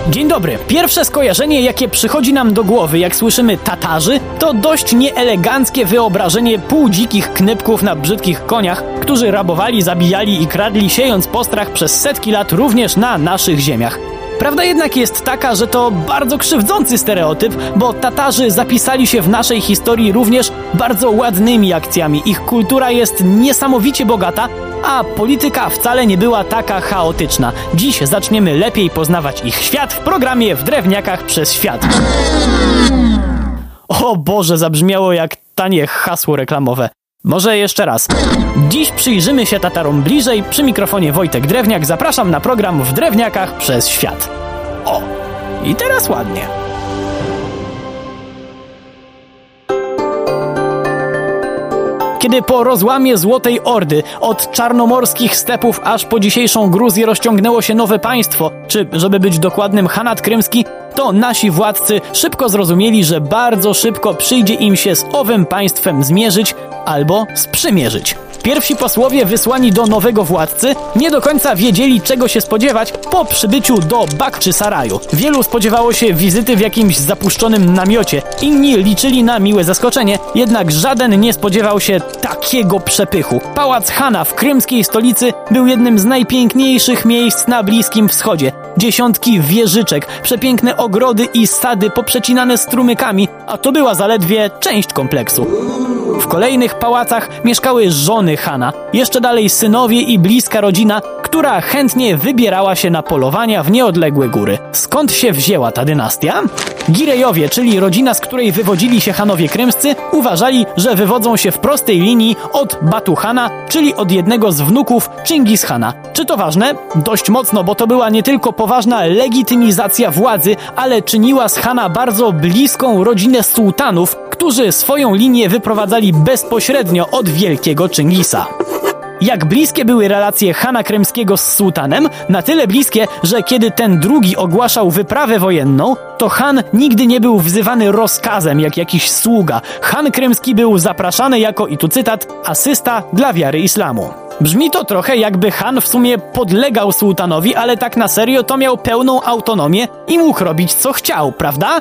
Dzień dobry. Pierwsze skojarzenie, jakie przychodzi nam do głowy, jak słyszymy Tatarzy, to dość nieeleganckie wyobrażenie półdzikich knypków na brzydkich koniach, którzy rabowali, zabijali i kradli, siejąc postrach przez setki lat również na naszych ziemiach. Prawda jednak jest taka, że to bardzo krzywdzący stereotyp, bo Tatarzy zapisali się w naszej historii również bardzo ładnymi akcjami. Ich kultura jest niesamowicie bogata, a polityka wcale nie była taka chaotyczna. Dziś zaczniemy lepiej poznawać ich świat w programie W Drewniakach przez Świat. O Boże, zabrzmiało jak tanie hasło reklamowe. Może jeszcze raz. Dziś przyjrzymy się Tatarom bliżej. Przy mikrofonie Wojtek Drewniak. Zapraszam na program W Drewniakach przez Świat. O! I teraz ładnie. Kiedy po rozłamie Złotej Ordy od czarnomorskich stepów aż po dzisiejszą Gruzję rozciągnęło się nowe państwo, czy żeby być dokładnym Hanat Krymski, to nasi władcy szybko zrozumieli, że bardzo szybko przyjdzie im się z owym państwem zmierzyć albo sprzymierzyć. Pierwsi posłowie wysłani do nowego władcy nie do końca wiedzieli, czego się spodziewać po przybyciu do Bakczysaraju. Wielu spodziewało się wizyty w jakimś zapuszczonym namiocie, inni liczyli na miłe zaskoczenie, jednak żaden nie spodziewał się takiego przepychu. Pałac Hana w krymskiej stolicy był jednym z najpiękniejszych miejsc na Bliskim Wschodzie. Dziesiątki wieżyczek, przepiękne ogrody i sady poprzecinane strumykami, a to była zaledwie część kompleksu. W kolejnych pałacach mieszkały żony Hana, jeszcze dalej synowie i bliska rodzina, która chętnie wybierała się na polowania w nieodległe góry. Skąd się wzięła ta dynastia? Girejowie, czyli rodzina, z której wywodzili się Hanowie krymscy, uważali, że wywodzą się w prostej linii od Batu Hana, czyli od jednego z wnuków Chingis Hana. Czy to ważne? Dość mocno, bo to była nie tylko poważna legitymizacja władzy, ale czyniła z Hana bardzo bliską rodzinę sułtanów, którzy swoją linię wyprowadzali bezpośrednio od wielkiego Chingisa. Jak bliskie były relacje Hana krymskiego z sułtanem? Na tyle bliskie, że kiedy ten drugi ogłaszał wyprawę wojenną, to Han nigdy nie był wzywany rozkazem jak jakiś sługa. Han krymski był zapraszany jako, i tu cytat, asysta dla wiary islamu. Brzmi to trochę jakby Han w sumie podlegał sułtanowi, ale tak na serio to miał pełną autonomię i mógł robić co chciał, prawda?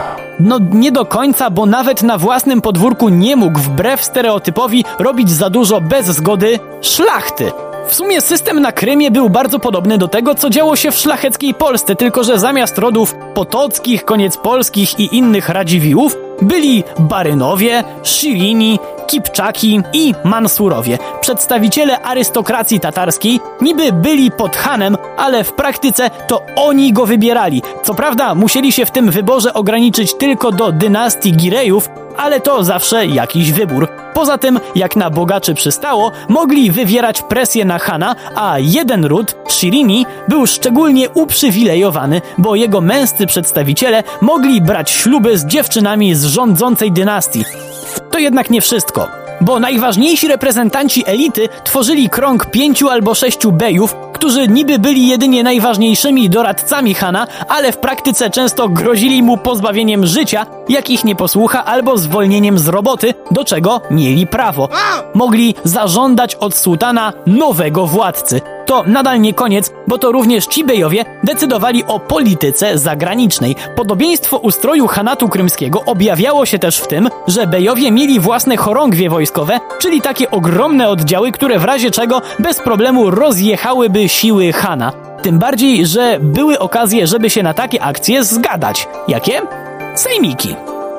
No nie do końca, bo nawet na własnym podwórku nie mógł wbrew stereotypowi robić za dużo bez zgody szlachty. W sumie system na Krymie był bardzo podobny do tego, co działo się w szlacheckiej Polsce, tylko że zamiast rodów potockich, koniecpolskich i innych Radziwiłłów byli Barynowie, Szirini, Kipczaki i Mansurowie. Przedstawiciele arystokracji tatarskiej niby byli pod Hanem, ale w praktyce to oni go wybierali. Co prawda musieli się w tym wyborze ograniczyć tylko do dynastii Girejów, ale to zawsze jakiś wybór. Poza tym, jak na bogaczy przystało, mogli wywierać presję na Hana, a jeden ród, Szirini, był szczególnie uprzywilejowany, bo jego męscy przedstawiciele mogli brać śluby z dziewczynami z rządzącej dynastii. To jednak nie wszystko, bo najważniejsi reprezentanci elity tworzyli krąg 5 albo 6 bejów, którzy niby byli jedynie najważniejszymi doradcami Hana, ale w praktyce często grozili mu pozbawieniem życia, jak ich nie posłucha, albo zwolnieniem z roboty, do czego mieli prawo. Mogli zażądać od sułtana nowego władcy. To nadal nie koniec, bo to również ci bejowie decydowali o polityce zagranicznej. Podobieństwo ustroju Hanatu krymskiego objawiało się też w tym, że bejowie mieli własne chorągwie wojskowe, czyli takie ogromne oddziały, które w razie czego bez problemu rozjechałyby siły Hana. Tym bardziej, że były okazje, żeby się na takie akcje zgadać. Jakie? Sejmiki.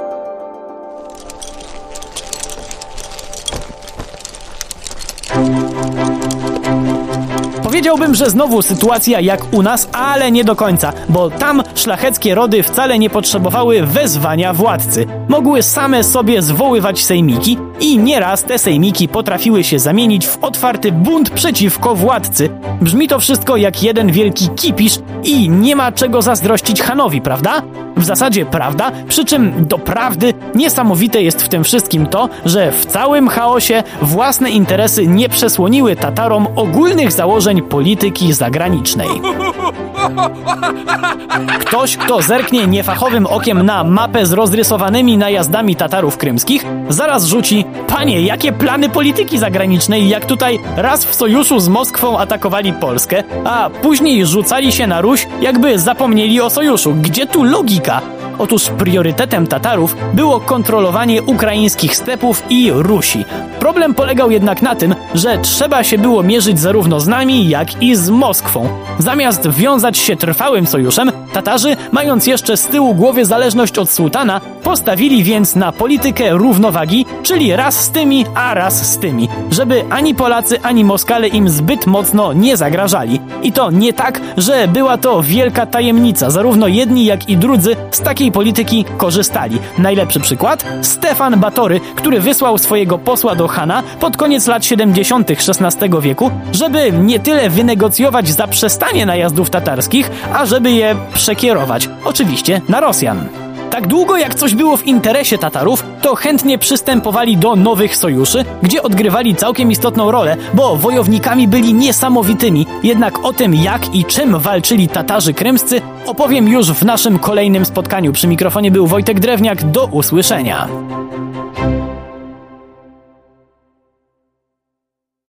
Powiedziałbym, że znowu sytuacja jak u nas, ale nie do końca, bo tam szlacheckie rody wcale nie potrzebowały wezwania władcy. Mogły same sobie zwoływać sejmiki i nieraz te sejmiki potrafiły się zamienić w otwarty bunt przeciwko władcy. Brzmi to wszystko jak jeden wielki kipisz i nie ma czego zazdrościć Hanowi, prawda? w zasadzie prawda, przy czym doprawdy niesamowite jest w tym wszystkim to, że w całym chaosie własne interesy nie przesłoniły Tatarom ogólnych założeń polityki zagranicznej. Ktoś, kto zerknie niefachowym okiem na mapę z rozrysowanymi najazdami Tatarów krymskich, zaraz rzuci: panie, jakie plany polityki zagranicznej, jak tutaj raz w sojuszu z Moskwą atakowali Polskę, a później rzucali się na Ruś, jakby zapomnieli o sojuszu. Gdzie tu logika? Otóż priorytetem Tatarów było kontrolowanie ukraińskich stepów i Rusi. Problem polegał jednak na tym, że trzeba się było mierzyć zarówno z nami, jak i z Moskwą. Zamiast wiązać się trwałym sojuszem, Tatarzy, mając jeszcze z tyłu głowy zależność od sułtana, postawili więc na politykę równowagi, czyli raz z tymi, a raz z tymi, żeby ani Polacy, ani Moskale im zbyt mocno nie zagrażali. I to nie tak, że była to wielka tajemnica. Zarówno jedni, jak i drudzy z takiej polityki korzystali. Najlepszy przykład? Stefan Batory, który wysłał swojego posła do Hana pod koniec lat 70. XVI wieku, żeby nie tyle wynegocjować zaprzestanie najazdów tatarskich, a żeby je przekierować. Oczywiście na Rosjan. Tak długo jak coś było w interesie Tatarów, to chętnie przystępowali do nowych sojuszy, gdzie odgrywali całkiem istotną rolę, bo wojownikami byli niesamowitymi. Jednak o tym, jak i czym walczyli Tatarzy krymscy, opowiem już w naszym kolejnym spotkaniu. Przy mikrofonie był Wojtek Drewniak. Do usłyszenia.